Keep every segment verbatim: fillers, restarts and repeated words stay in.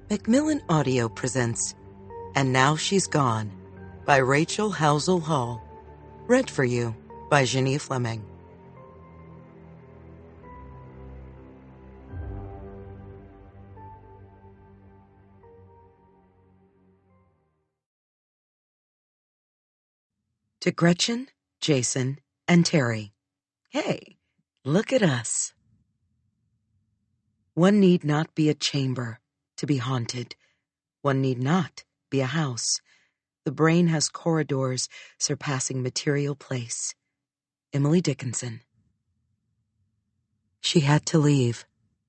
Macmillan Audio presents And Now She's Gone by Rachel Housel Hall. Read for you by Ginny Fleming. To Gretchen, Jason, and Terry. Hey, look at us. One need not be a chamber to be haunted. One need not be a house. The brain has corridors surpassing material place. Emily Dickinson. She had to leave.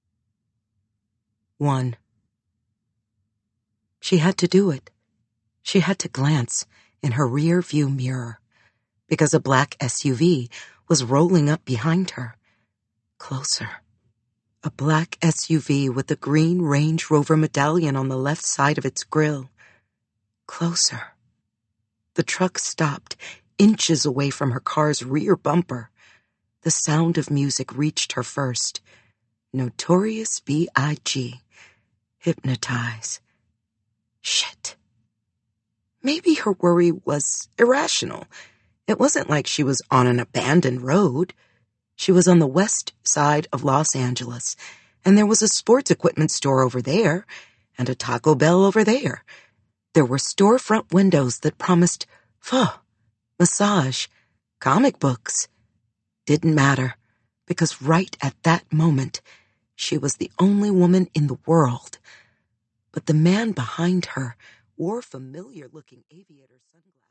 One. She had to do it. She had to glance in her rear view mirror because a black S U V was rolling up behind her. Closer. A black S U V with a green Range Rover medallion on the left side of its grille. Closer. The truck stopped, inches away from her car's rear bumper. The sound of music reached her first. Notorious B I G Hypnotize. Shit. Maybe her worry was irrational. It wasn't like she was on an abandoned road. She was on the west side of Los Angeles, and there was a sports equipment store over there, and a Taco Bell over there. There were storefront windows that promised pho, massage, comic books. Didn't matter, because right at that moment, she was the only woman in the world. But the man behind her wore familiar-looking aviator sunglasses.